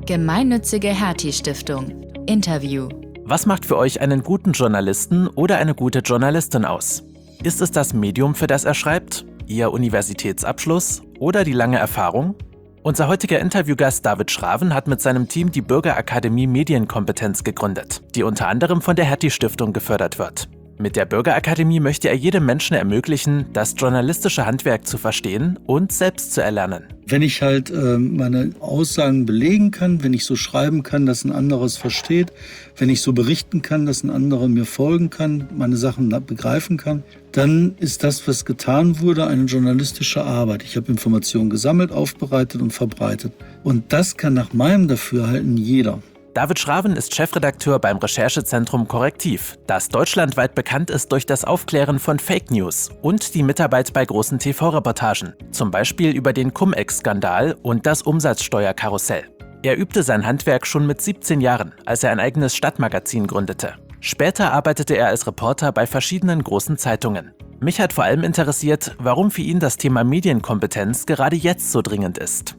Gemeinnützige Hertie-Stiftung. Interview. Was macht für euch einen guten Journalisten oder eine gute Journalistin aus? Ist es das Medium, für das er schreibt, Ihr Universitätsabschluss oder die lange Erfahrung? Unser heutiger Interviewgast David Schraven hat mit seinem Team die Bürgerakademie Medienkompetenz gegründet, die unter anderem von der Hertie-Stiftung gefördert wird. Mit der Bürgerakademie möchte er jedem Menschen ermöglichen, das journalistische Handwerk zu verstehen und selbst zu erlernen. Wenn ich halt meine Aussagen belegen kann, wenn ich so schreiben kann, dass ein anderer es versteht, wenn ich so berichten kann, dass ein anderer mir folgen kann, meine Sachen begreifen kann, dann ist das, was getan wurde, eine journalistische Arbeit. Ich habe Informationen gesammelt, aufbereitet und verbreitet. Und das kann nach meinem Dafürhalten jeder. David Schraven ist Chefredakteur beim Recherchezentrum Korrektiv, das deutschlandweit bekannt ist durch das Aufklären von Fake News und die Mitarbeit bei großen TV-Reportagen, zum Beispiel über den Cum-Ex-Skandal und das Umsatzsteuerkarussell. Er übte sein Handwerk schon mit 17 Jahren, als er ein eigenes Stadtmagazin gründete. Später arbeitete er als Reporter bei verschiedenen großen Zeitungen. Mich hat vor allem interessiert, warum für ihn das Thema Medienkompetenz gerade jetzt so dringend ist.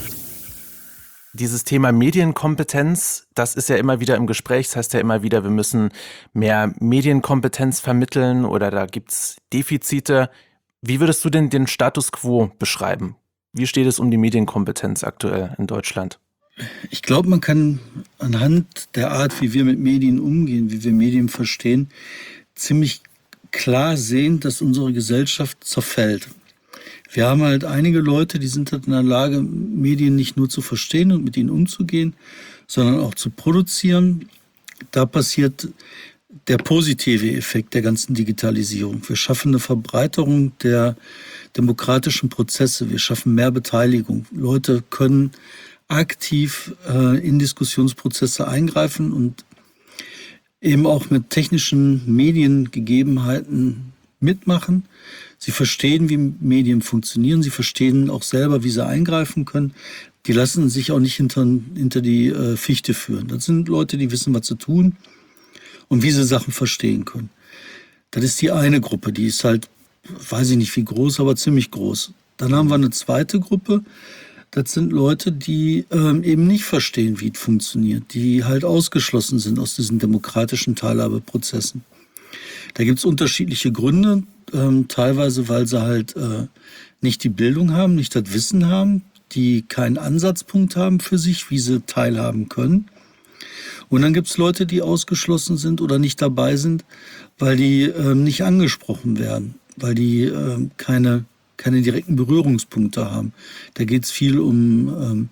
Dieses Thema Medienkompetenz, das ist ja immer wieder im Gespräch. Das heißt ja immer wieder, wir müssen mehr Medienkompetenz vermitteln oder da gibt es Defizite. Wie würdest du denn den Status quo beschreiben? Wie steht es um die Medienkompetenz aktuell in Deutschland? Ich glaube, man kann anhand der Art, wie wir mit Medien umgehen, wie wir Medien verstehen, ziemlich klar sehen, dass unsere Gesellschaft zerfällt. Wir haben halt einige Leute, die sind halt in der Lage, Medien nicht nur zu verstehen und mit ihnen umzugehen, sondern auch zu produzieren. Da passiert der positive Effekt der ganzen Digitalisierung. Wir schaffen eine Verbreiterung der demokratischen Prozesse. Wir schaffen mehr Beteiligung. Leute können aktiv in Diskussionsprozesse eingreifen und eben auch mit technischen Mediengegebenheiten mitmachen. Sie verstehen, wie Medien funktionieren. Sie verstehen auch selber, wie sie eingreifen können. Die lassen sich auch nicht hinter die Fichte führen. Das sind Leute, die wissen, was sie tun und wie sie Sachen verstehen können. Das ist die eine Gruppe, die ist halt, weiß ich nicht wie groß, aber ziemlich groß. Dann haben wir eine zweite Gruppe. Das sind Leute, die eben nicht verstehen, wie es funktioniert, die halt ausgeschlossen sind aus diesen demokratischen Teilhabeprozessen. Da gibt es unterschiedliche Gründe, teilweise, weil sie halt nicht die Bildung haben, nicht das Wissen haben, die keinen Ansatzpunkt haben für sich, wie sie teilhaben können. Und dann gibt es Leute, die ausgeschlossen sind oder nicht dabei sind, weil die nicht angesprochen werden, weil die keine direkten Berührungspunkte haben. Da geht es viel um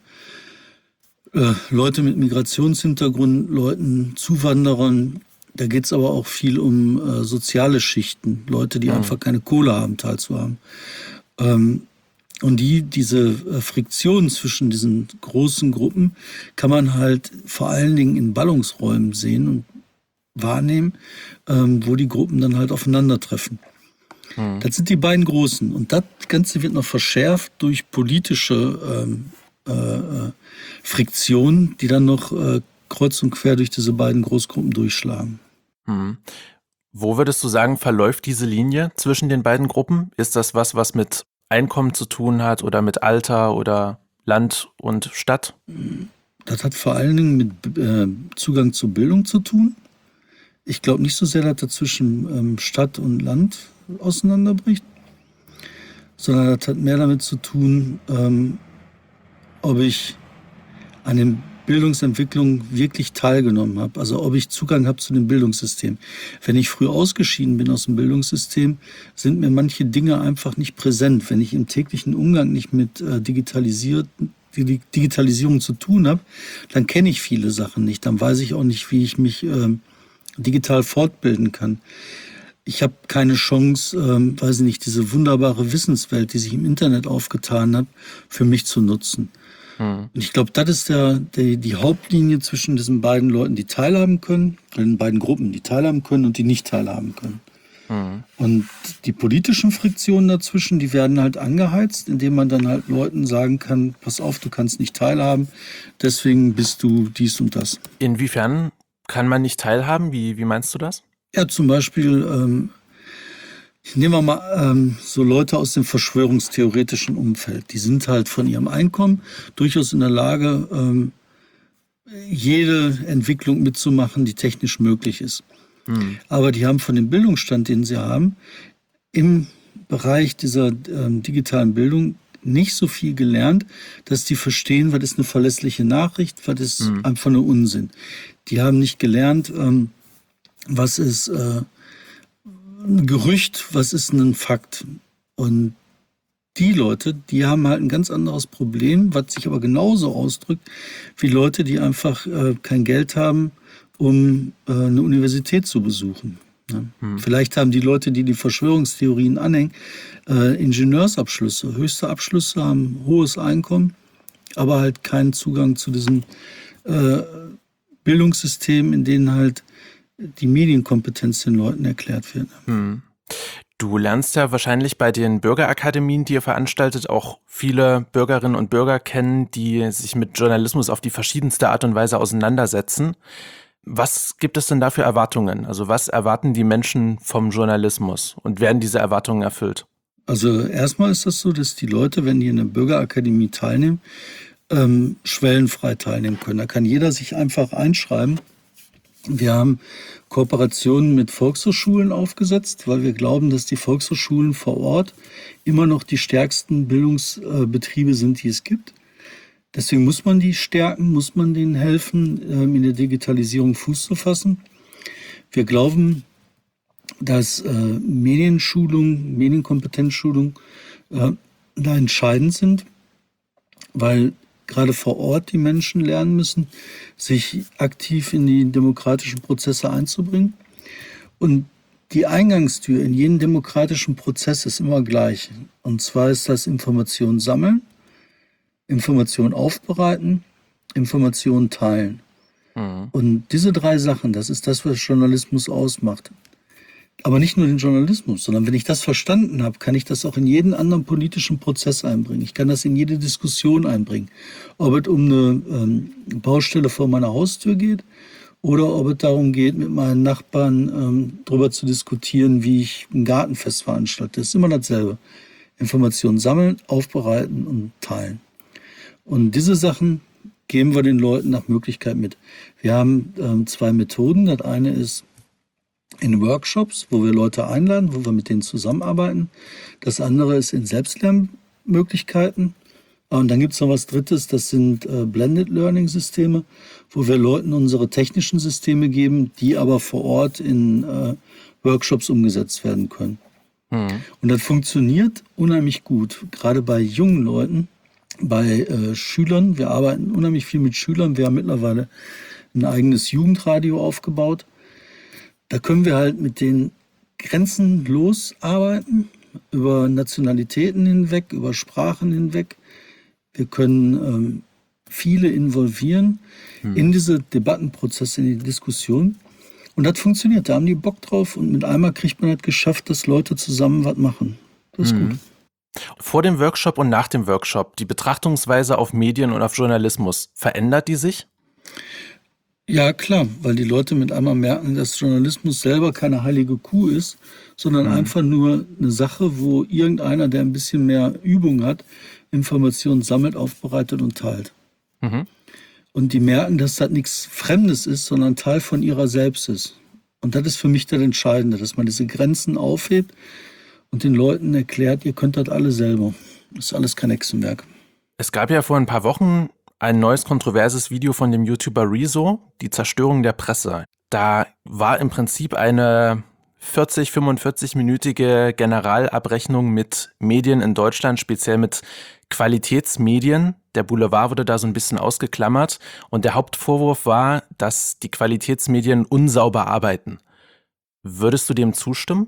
Leute mit Migrationshintergrund, Leuten, Zuwanderern. Da geht es aber auch viel um soziale Schichten, Leute, die einfach keine Kohle haben, teilzuhaben. Und diese Friktion zwischen diesen großen Gruppen kann man halt vor allen Dingen in Ballungsräumen sehen und wahrnehmen, wo die Gruppen dann halt aufeinandertreffen. Das sind die beiden Großen. Und das Ganze wird noch verschärft durch politische Friktionen, die dann noch kreuz und quer durch diese beiden Großgruppen durchschlagen. Wo würdest du sagen, verläuft diese Linie zwischen den beiden Gruppen? Ist das was mit Einkommen zu tun hat oder mit Alter oder Land und Stadt? Das hat vor allen Dingen mit Zugang zur Bildung zu tun. Ich glaube nicht so sehr, dass das zwischen Stadt und Land auseinanderbricht, sondern das hat mehr damit zu tun, ob ich an den Bildungsentwicklung wirklich teilgenommen habe, also ob ich Zugang habe zu dem Bildungssystem. Wenn ich früh ausgeschieden bin aus dem Bildungssystem, sind mir manche Dinge einfach nicht präsent. Wenn ich im täglichen Umgang nicht mit Digitalisierung zu tun habe, dann kenne ich viele Sachen nicht. Dann weiß ich auch nicht, wie ich mich digital fortbilden kann. Ich habe keine Chance, weiß ich nicht, diese wunderbare Wissenswelt, die sich im Internet aufgetan hat, für mich zu nutzen. Und ich glaube, das ist die Hauptlinie zwischen diesen beiden Leuten, die teilhaben können, den beiden Gruppen, die teilhaben können und die nicht teilhaben können. Und die politischen Friktionen dazwischen, die werden halt angeheizt, indem man dann halt Leuten sagen kann, pass auf, du kannst nicht teilhaben, deswegen bist du dies und das. Inwiefern kann man nicht teilhaben? Wie meinst du das? Ja, zum Beispiel nehmen wir mal so Leute aus dem verschwörungstheoretischen Umfeld. Die sind halt von ihrem Einkommen durchaus in der Lage, jede Entwicklung mitzumachen, die technisch möglich ist. Aber die haben von dem Bildungsstand, den sie haben, im Bereich dieser digitalen Bildung nicht so viel gelernt, dass die verstehen, was ist eine verlässliche Nachricht, was ist einfach nur Unsinn. Die haben nicht gelernt, was ist ein Gerücht, was ist ein Fakt. Und die Leute, die haben halt ein ganz anderes Problem, was sich aber genauso ausdrückt, wie Leute, die einfach kein Geld haben, um eine Universität zu besuchen. Ja. Vielleicht haben die Leute, die die Verschwörungstheorien anhängen, Ingenieursabschlüsse, höchste Abschlüsse, haben hohes Einkommen, aber halt keinen Zugang zu diesem Bildungssystem, in denen halt die Medienkompetenz den Leuten erklärt wird. Du lernst ja wahrscheinlich bei den Bürgerakademien, die ihr veranstaltet, auch viele Bürgerinnen und Bürger kennen, die sich mit Journalismus auf die verschiedenste Art und Weise auseinandersetzen. Was gibt es denn da für Erwartungen? Also was erwarten die Menschen vom Journalismus und werden diese Erwartungen erfüllt? Also erstmal ist das so, dass die Leute, wenn die in der Bürgerakademie teilnehmen, schwellenfrei teilnehmen können. Da kann jeder sich einfach einschreiben. Wir haben Kooperationen mit Volkshochschulen aufgesetzt, weil wir glauben, dass die Volkshochschulen vor Ort immer noch die stärksten Bildungsbetriebe sind, die es gibt. Deswegen muss man die stärken, muss man denen helfen, in der Digitalisierung Fuß zu fassen. Wir glauben, dass Medienschulung, Medienkompetenzschulung da entscheidend sind, weil gerade vor Ort die Menschen lernen müssen, sich aktiv in die demokratischen Prozesse einzubringen. Und die Eingangstür in jeden demokratischen Prozess ist immer gleich. Und zwar ist das Informationen sammeln, Informationen aufbereiten, Informationen teilen. Und diese 3 Sachen, das ist das, was Journalismus ausmacht. Aber nicht nur den Journalismus, sondern wenn ich das verstanden habe, kann ich das auch in jeden anderen politischen Prozess einbringen. Ich kann das in jede Diskussion einbringen. Ob es um eine Baustelle vor meiner Haustür geht oder ob es darum geht, mit meinen Nachbarn darüber zu diskutieren, wie ich ein Gartenfest veranstalte. Das ist immer dasselbe. Informationen sammeln, aufbereiten und teilen. Und diese Sachen geben wir den Leuten nach Möglichkeit mit. Wir haben 2 Methoden. Das eine ist in Workshops, wo wir Leute einladen, wo wir mit denen zusammenarbeiten. Das andere ist in Selbstlernmöglichkeiten. Und dann gibt es noch was Drittes, das sind Blended Learning Systeme, wo wir Leuten unsere technischen Systeme geben, die aber vor Ort in Workshops umgesetzt werden können. Und das funktioniert unheimlich gut, gerade bei jungen Leuten, bei Schülern. Wir arbeiten unheimlich viel mit Schülern. Wir haben mittlerweile ein eigenes Jugendradio aufgebaut. Da können wir halt mit den grenzenlos arbeiten, über Nationalitäten hinweg, über Sprachen hinweg. Wir können viele involvieren in diese Debattenprozesse, in die Diskussion. Und das funktioniert, da haben die Bock drauf. Und mit einmal kriegt man halt geschafft, dass Leute zusammen was machen. Das ist gut. Vor dem Workshop und nach dem Workshop, die Betrachtungsweise auf Medien und auf Journalismus, verändert die sich? Ja, klar, weil die Leute mit einmal merken, dass Journalismus selber keine heilige Kuh ist, sondern einfach nur eine Sache, wo irgendeiner, der ein bisschen mehr Übung hat, Informationen sammelt, aufbereitet und teilt. Und die merken, dass das nichts Fremdes ist, sondern Teil von ihrer selbst ist. Und das ist für mich das Entscheidende, dass man diese Grenzen aufhebt und den Leuten erklärt, ihr könnt das alle selber. Das ist alles kein Hexenwerk. Es gab ja vor ein paar Wochen ein neues kontroverses Video von dem YouTuber Rezo, die Zerstörung der Presse. Da war im Prinzip eine 45-minütige Generalabrechnung mit Medien in Deutschland, speziell mit Qualitätsmedien. Der Boulevard wurde da so ein bisschen ausgeklammert und der Hauptvorwurf war, dass die Qualitätsmedien unsauber arbeiten. Würdest du dem zustimmen?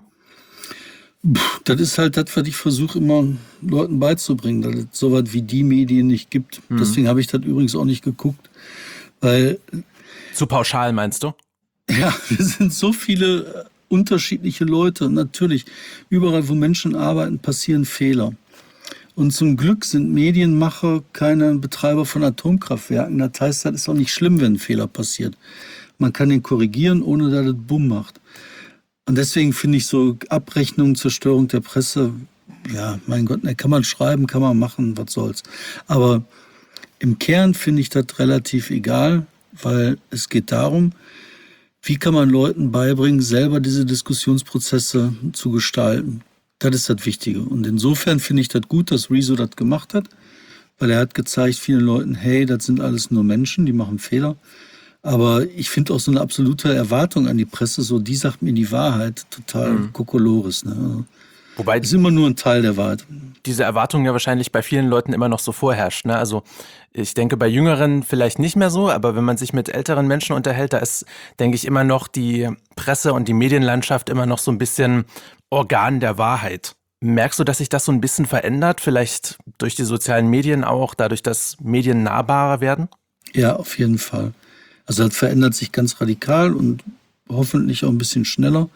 Das ist halt das, was ich versuche immer Leuten beizubringen, dass es so was wie die Medien nicht gibt. Deswegen habe ich das übrigens auch nicht geguckt. Weil, zu pauschal meinst du? Ja, wir sind so viele unterschiedliche Leute. Und natürlich, überall wo Menschen arbeiten, passieren Fehler. Und zum Glück sind Medienmacher keine Betreiber von Atomkraftwerken. Das heißt, das ist auch nicht schlimm, wenn ein Fehler passiert. Man kann den korrigieren, ohne dass es Bumm macht. Und deswegen finde ich so Abrechnung, Zerstörung der Presse, ja, mein Gott, ne, kann man schreiben, kann man machen, was soll's. Aber im Kern finde ich das relativ egal. weil es geht darum, wie kann man Leuten beibringen, selber diese Diskussionsprozesse zu gestalten. Das ist das Wichtige. Und insofern finde ich das gut, dass Rezo das gemacht hat, weil er hat gezeigt vielen Leuten, hey, das sind alles nur Menschen, die machen Fehler. Aber ich finde auch so eine absolute Erwartung an die Presse, so die sagt mir die Wahrheit, total Kokolores. Ne? Wobei ist immer nur ein Teil der Wahrheit. Diese Erwartung ja wahrscheinlich bei vielen Leuten immer noch so vorherrscht. Ne? Also ich denke bei Jüngeren vielleicht nicht mehr so, aber wenn man sich mit älteren Menschen unterhält, da ist, denke ich, immer noch die Presse und die Medienlandschaft immer noch so ein bisschen Organ der Wahrheit. Merkst du, dass sich das so ein bisschen verändert? Vielleicht durch die sozialen Medien auch, dadurch, dass Medien nahbarer werden? Ja, auf jeden Fall. Also das verändert sich ganz radikal und hoffentlich auch ein bisschen schneller.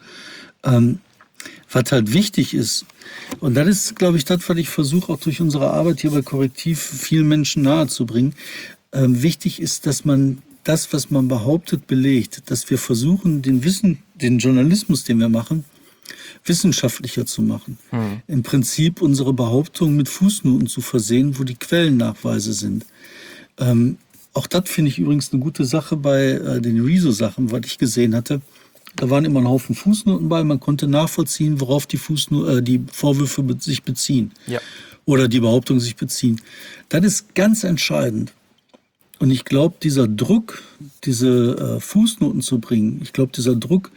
Was halt wichtig ist, und das ist, glaube ich, das, was ich versuche, auch durch unsere Arbeit hier bei Korrektiv vielen Menschen nahezubringen. Wichtig ist, dass man das, was man behauptet, belegt. Dass wir versuchen, den Journalismus, den wir machen, wissenschaftlicher zu machen. Im Prinzip unsere Behauptungen mit Fußnoten zu versehen, wo die Quellennachweise sind. Auch das finde ich übrigens eine gute Sache bei den Rezo-Sachen, was ich gesehen hatte. Da waren immer ein Haufen Fußnoten bei, man konnte nachvollziehen, worauf die Vorwürfe sich beziehen. Ja. Oder die Behauptungen sich beziehen. Das ist ganz entscheidend. Und ich glaube, dieser Druck, diese Fußnoten zu bringen, ich glaube, dieser Druck,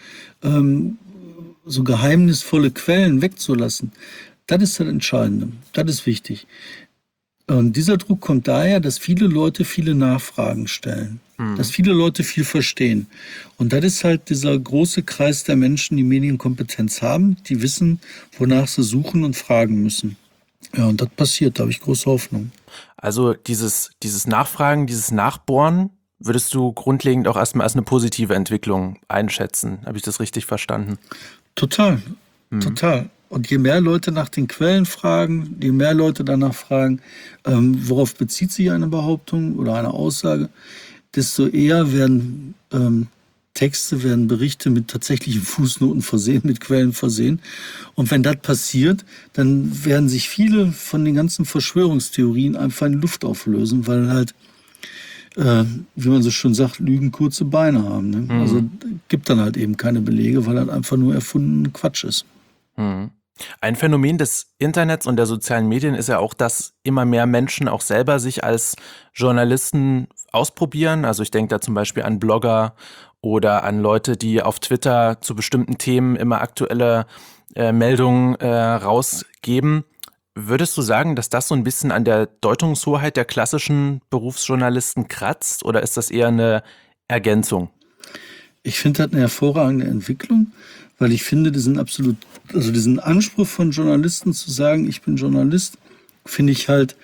so geheimnisvolle Quellen wegzulassen, das ist das Entscheidende. Das ist wichtig. Und dieser Druck kommt daher, dass viele Leute viele Nachfragen stellen. Dass viele Leute viel verstehen. Und das ist halt dieser große Kreis der Menschen, die Medienkompetenz haben, die wissen, wonach sie suchen und fragen müssen. Ja, und das passiert, da habe ich große Hoffnung. Also dieses Nachfragen, dieses Nachbohren, würdest du grundlegend auch erstmal als eine positive Entwicklung einschätzen? Habe ich das richtig verstanden? Total, total. Und je mehr Leute nach den Quellen fragen, je mehr Leute danach fragen, worauf bezieht sich eine Behauptung oder eine Aussage, desto eher werden Texte, werden Berichte mit tatsächlichen Fußnoten versehen, mit Quellen versehen. Und wenn das passiert, dann werden sich viele von den ganzen Verschwörungstheorien einfach in Luft auflösen, weil halt, wie man so schön sagt, Lügen kurze Beine haben. Ne? Also gibt dann halt eben keine Belege, weil das einfach nur erfunden Quatsch ist. Ein Phänomen des Internets und der sozialen Medien ist ja auch, dass immer mehr Menschen auch selber sich als Journalisten ausprobieren. Also ich denke da zum Beispiel an Blogger oder an Leute, die auf Twitter zu bestimmten Themen immer aktuelle Meldungen rausgeben. Würdest du sagen, dass das so ein bisschen an der Deutungshoheit der klassischen Berufsjournalisten kratzt oder ist das eher eine Ergänzung? Ich finde das eine hervorragende Entwicklung, weil ich finde, diesen Anspruch von Journalisten zu sagen, ich bin Journalist, finde ich halt,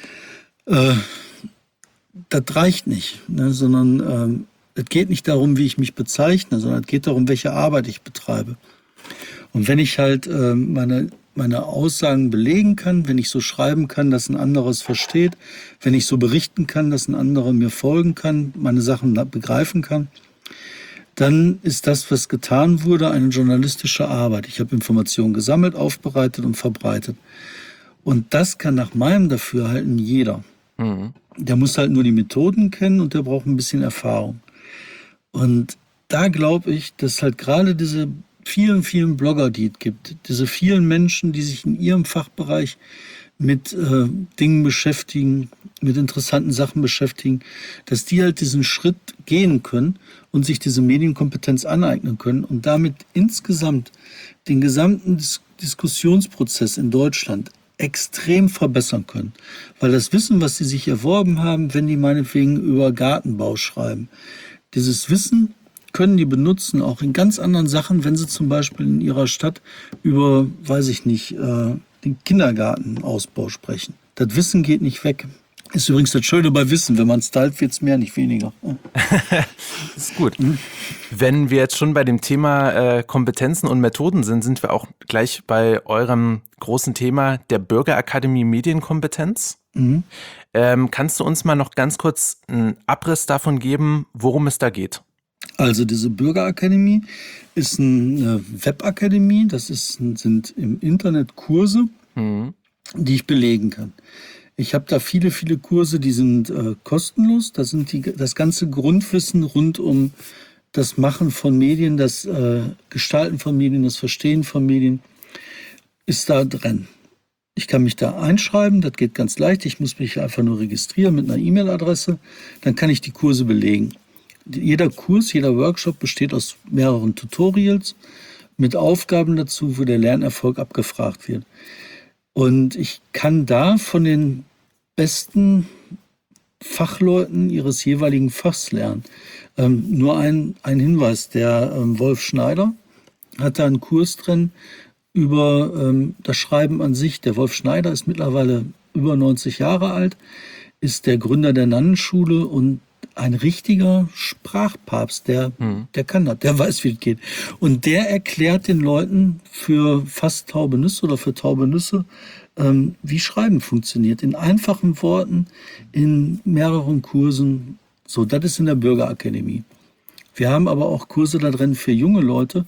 das reicht nicht, ne, sondern es geht nicht darum, wie ich mich bezeichne, sondern es geht darum, welche Arbeit ich betreibe. Und wenn ich halt meine Aussagen belegen kann, wenn ich so schreiben kann, dass ein anderer es versteht, wenn ich so berichten kann, dass ein anderer mir folgen kann, meine Sachen begreifen kann, dann ist das, was getan wurde, eine journalistische Arbeit. Ich habe Informationen gesammelt, aufbereitet und verbreitet. Und das kann nach meinem Dafürhalten jeder. Der muss halt nur die Methoden kennen und der braucht ein bisschen Erfahrung. Und da glaube ich, dass halt gerade diese vielen, vielen Blogger, die es gibt, diese vielen Menschen, die sich in ihrem Fachbereich mit Dingen beschäftigen, mit interessanten Sachen beschäftigen, dass die halt diesen Schritt gehen können und sich diese Medienkompetenz aneignen können und damit insgesamt den gesamten Diskussionsprozess in Deutschland extrem verbessern können. Weil das Wissen, was sie sich erworben haben, wenn die meinetwegen über Gartenbau schreiben, dieses Wissen können die benutzen, auch in ganz anderen Sachen, wenn sie zum Beispiel in ihrer Stadt über, weiß ich nicht, den Kindergartenausbau sprechen. Das Wissen geht nicht weg. Ist übrigens das Schöne bei Wissen, wenn man es teilt, wird es mehr, nicht weniger. Das ist gut. Wenn wir jetzt schon bei dem Thema Kompetenzen und Methoden sind, sind wir auch gleich bei eurem großen Thema der Bürgerakademie Medienkompetenz. Kannst du uns mal noch ganz kurz einen Abriss davon geben, worum es da geht? Also diese Bürgerakademie ist eine Webakademie, sind im Internet Kurse, die ich belegen kann. Ich habe da viele, viele Kurse, die sind kostenlos. Da sind das ganze Grundwissen rund um das Machen von Medien, das Gestalten von Medien, das Verstehen von Medien ist da drin. Ich kann mich da einschreiben, das geht ganz leicht. Ich muss mich einfach nur registrieren mit einer E-Mail-Adresse. Dann kann ich die Kurse belegen. Jeder Kurs, jeder Workshop besteht aus mehreren Tutorials mit Aufgaben dazu, wo der Lernerfolg abgefragt wird. Und ich kann da von den besten Fachleuten ihres jeweiligen Fachs lernen. Nur ein Hinweis, der Wolf Schneider hat da einen Kurs drin über das Schreiben an sich. Der Wolf Schneider ist mittlerweile über 90 Jahre alt, ist der Gründer der Nannenschule und ein richtiger Sprachpapst, der kann das, der weiß, wie es geht. Und der erklärt den Leuten für fast taube Nüsse oder für taube Nüsse, wie Schreiben funktioniert. In einfachen Worten, in mehreren Kursen. So, das ist in der Bürgerakademie. Wir haben aber auch Kurse da drin für junge Leute,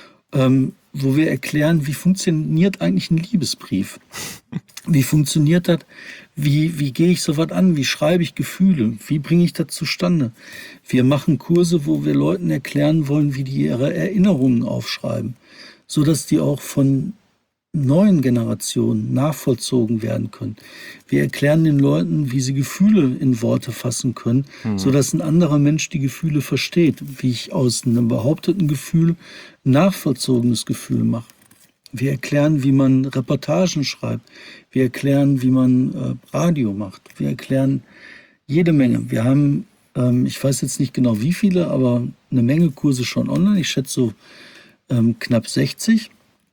wo wir erklären, wie funktioniert eigentlich ein Liebesbrief? Wie funktioniert das? Wie gehe ich so was an? Wie schreibe ich Gefühle? Wie bringe ich das zustande? Wir machen Kurse, wo wir Leuten erklären wollen, wie die ihre Erinnerungen aufschreiben, sodass die auch von neuen Generationen nachvollzogen werden können. Wir erklären den Leuten, wie sie Gefühle in Worte fassen können, sodass ein anderer Mensch die Gefühle versteht, wie ich aus einem behaupteten Gefühl ein nachvollzogenes Gefühl mache. Wir erklären, wie man Reportagen schreibt. Wir erklären, wie man Radio macht. Wir erklären jede Menge. Wir haben, ich weiß jetzt nicht genau wie viele, aber eine Menge Kurse schon online. Ich schätze so knapp 60.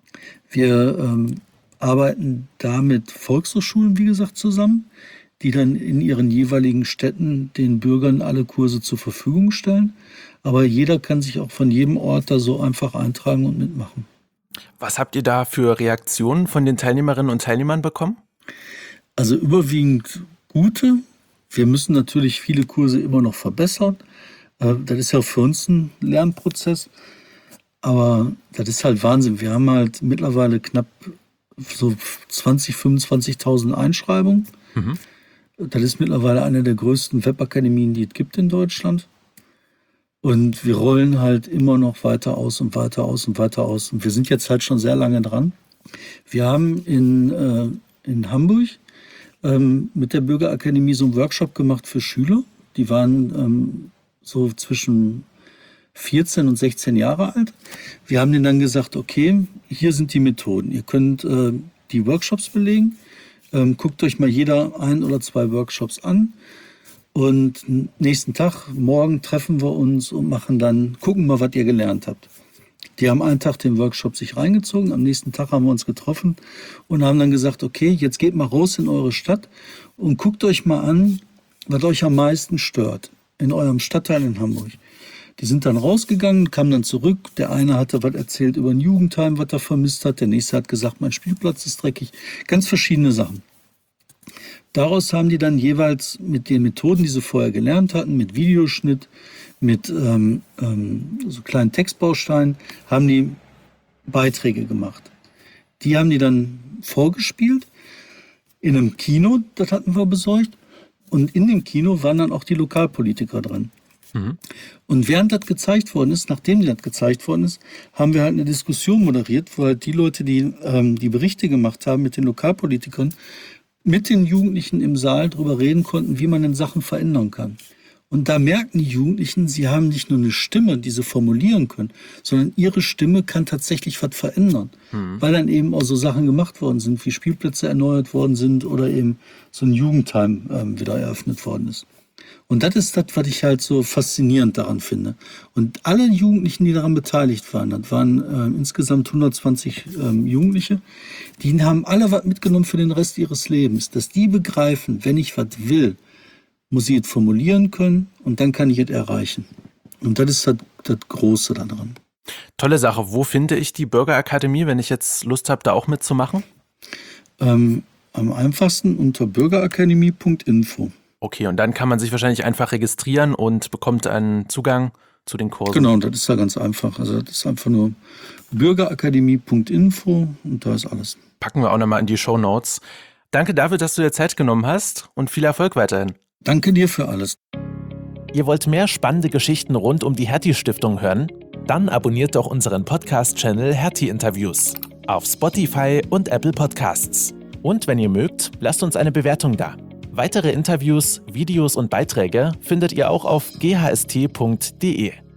Wir arbeiten da mit Volkshochschulen, wie gesagt, zusammen, die dann in ihren jeweiligen Städten den Bürgern alle Kurse zur Verfügung stellen. Aber jeder kann sich auch von jedem Ort da so einfach eintragen und mitmachen. Was habt ihr da für Reaktionen von den Teilnehmerinnen und Teilnehmern bekommen? Also überwiegend gute. Wir müssen natürlich viele Kurse immer noch verbessern. Das ist ja für uns ein Lernprozess. Aber das ist halt Wahnsinn. Wir haben halt mittlerweile knapp so 20.000, 25.000 Einschreibungen. Das ist mittlerweile eine der größten Webakademien, die es gibt in Deutschland. Und wir rollen halt immer noch weiter aus und weiter aus und weiter aus. Und wir sind jetzt halt schon sehr lange dran. Wir haben in Hamburg mit der Bürgerakademie so einen Workshop gemacht für Schüler. Die waren so zwischen 14 und 16 Jahre alt. Wir haben denen dann gesagt, okay, hier sind die Methoden. Ihr könnt die Workshops belegen. Guckt euch mal jeder 1 oder 2 Workshops an. Und nächsten Tag, morgen treffen wir uns und gucken mal, was ihr gelernt habt. Die haben einen Tag den Workshop sich reingezogen, am nächsten Tag haben wir uns getroffen und haben dann gesagt, okay, jetzt geht mal raus in eure Stadt und guckt euch mal an, was euch am meisten stört in eurem Stadtteil in Hamburg. Die sind dann rausgegangen, kamen dann zurück. Der eine hatte was erzählt über ein Jugendheim, was er vermisst hat. Der nächste hat gesagt, mein Spielplatz ist dreckig. Ganz verschiedene Sachen. Daraus haben die dann jeweils mit den Methoden, die sie vorher gelernt hatten, mit Videoschnitt, mit so kleinen Textbausteinen, haben die Beiträge gemacht. Die haben die dann vorgespielt in einem Kino, das hatten wir besorgt. Und in dem Kino waren dann auch die Lokalpolitiker drin. Und während das gezeigt worden ist, nachdem das gezeigt worden ist, haben wir halt eine Diskussion moderiert, wo halt die Leute, die die Berichte gemacht haben mit den Lokalpolitikern, mit den Jugendlichen im Saal drüber reden konnten, wie man denn Sachen verändern kann. Und da merken die Jugendlichen, sie haben nicht nur eine Stimme, die sie formulieren können, sondern ihre Stimme kann tatsächlich was verändern. Weil dann eben auch so Sachen gemacht worden sind, wie Spielplätze erneuert worden sind oder eben so ein Jugendheim wieder eröffnet worden ist. Und das ist das, was ich halt so faszinierend daran finde. Und alle Jugendlichen, die daran beteiligt waren, das waren insgesamt 120 Jugendliche, die haben alle was mitgenommen für den Rest ihres Lebens. Dass die begreifen, wenn ich was will, muss ich es formulieren können und dann kann ich es erreichen. Und das ist das Große daran. Tolle Sache. Wo finde ich die Bürgerakademie, wenn ich jetzt Lust habe, da auch mitzumachen? Am einfachsten unter bürgerakademie.info. Okay, und dann kann man sich wahrscheinlich einfach registrieren und bekommt einen Zugang zu den Kursen. Genau, das ist ja ganz einfach. Also das ist einfach nur bürgerakademie.info und da ist alles. Packen wir auch nochmal in die Shownotes. Danke dafür, dass du dir Zeit genommen hast und viel Erfolg weiterhin. Danke dir für alles. Ihr wollt mehr spannende Geschichten rund um die Hertie-Stiftung hören? Dann abonniert doch unseren Podcast-Channel Hertie-Interviews auf Spotify und Apple Podcasts. Und wenn ihr mögt, lasst uns eine Bewertung da. Weitere Interviews, Videos und Beiträge findet ihr auch auf ghst.de.